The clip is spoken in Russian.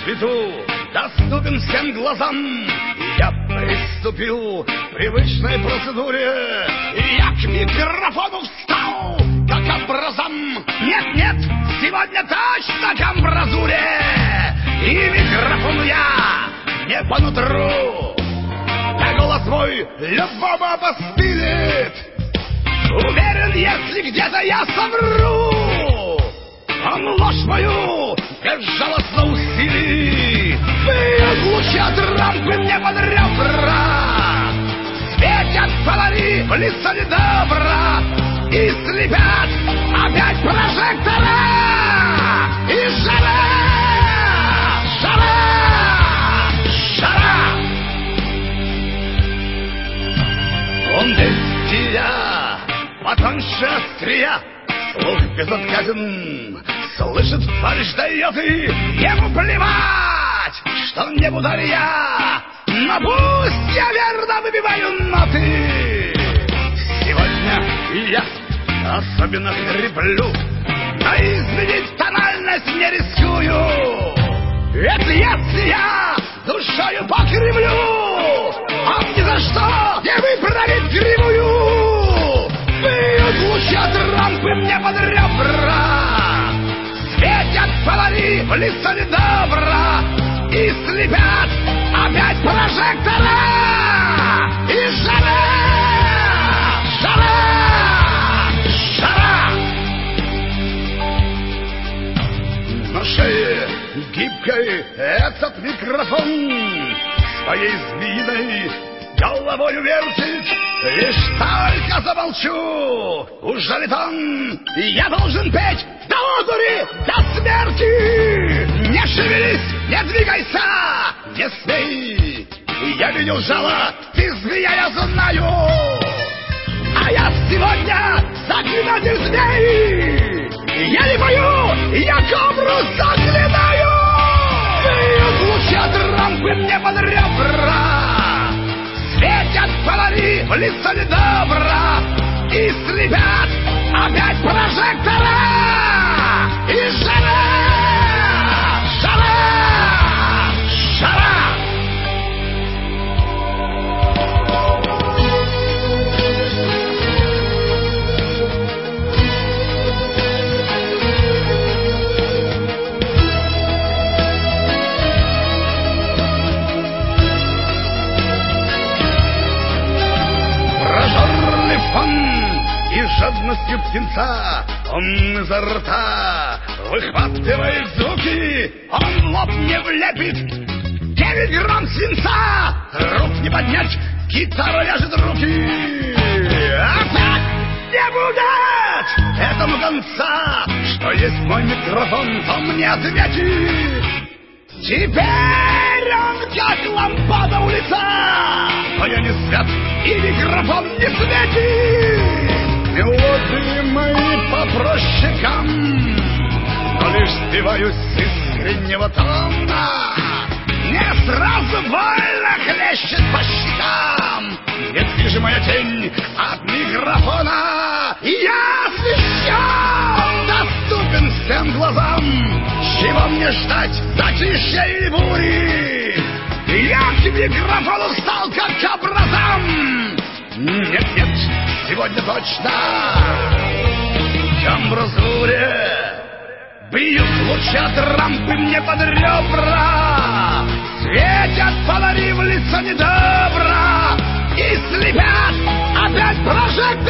свету, доступен всем глазам. Я приступил к привычной процедуре. Я к микрофону встал, как образом. Нет, сегодня точно к амбразуре. И микрофону я не по нутру. Да голос мой любого обоспилит. Уверен, если где-то я совру, он ложь мою безжалостно усилит. Бьют лучи от рампы мне под ребра, светят фонари в лицо недобра и слепят опять прожектора. И жара, жара, жара. Он я, потоньше острия, слух безотказен, слышит, фальшь дает, и ему плевать, что не буду ли я, но пусть я верно выбиваю ноты. Сегодня я особенно хриплю, но изменить тональность не рискую. Это если я душою покривлю, он ни за что не выправит кривую. Бьют лучи от рампы мне под ребра, светят фонари в лицо недобра и слепят опять прожектора. И жара, жара, жара. На шее гибкой этот микрофон своей змеиной головою вертит. Лишь только замолчу, ужалит он, я должен петь до одури, до смерти. Не шевелись, не двигайся, не смей, я видел жало, ты змея, я знаю. А я сегодня заклинатель змей. Я не пою, я кобру заклинаю. Бьют лучи от рампы мне под ребра, светят фонари в лицо недобра и слепят опять прожектора. И жара, жара, жара. И жадностью птенца он изо рта выхватывает звуки, он в лоб не влепит 9 грамм свинца. Рук не поднять, гитара вяжет руки. Опять не будет этому конца, что есть мой микрофон, он мне ответит. Теперь он как лампада у лица, но я не свят и микрофон не светит. Мелодии мои по прощекам, но лишь сбиваюсь с искреннего тона. Не сразу больно хлещет по щекам, недвижимая тень от микрофона. Я освещен, доступен всем глазам. Чего мне ждать затишья и бури? Я к микрофону встал как к образам. Нет, сегодня точно к амбразуре. Бьют лучи от рампы мне под ребра, светят фонари в лицо недобра и слепят опять прожектора.